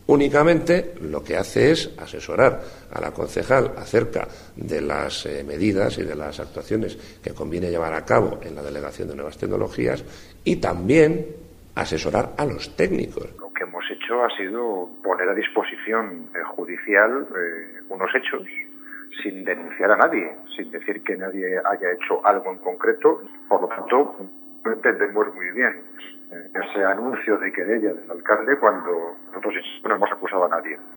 Únicamente lo que hace es asesorar a la concejal acerca de las medidas y de las actuaciones que conviene llevar a cabo en la Delegación de Nuevas Tecnologías y también asesorar a los técnicos. Lo que hemos hecho ha sido poner a disposición judicial unos hechos sin denunciar a nadie, sin decir que nadie haya hecho algo en concreto. Por lo tanto, no entendemos muy bien ese anuncio de querella del alcalde cuando nosotros no hemos acusado a nadie.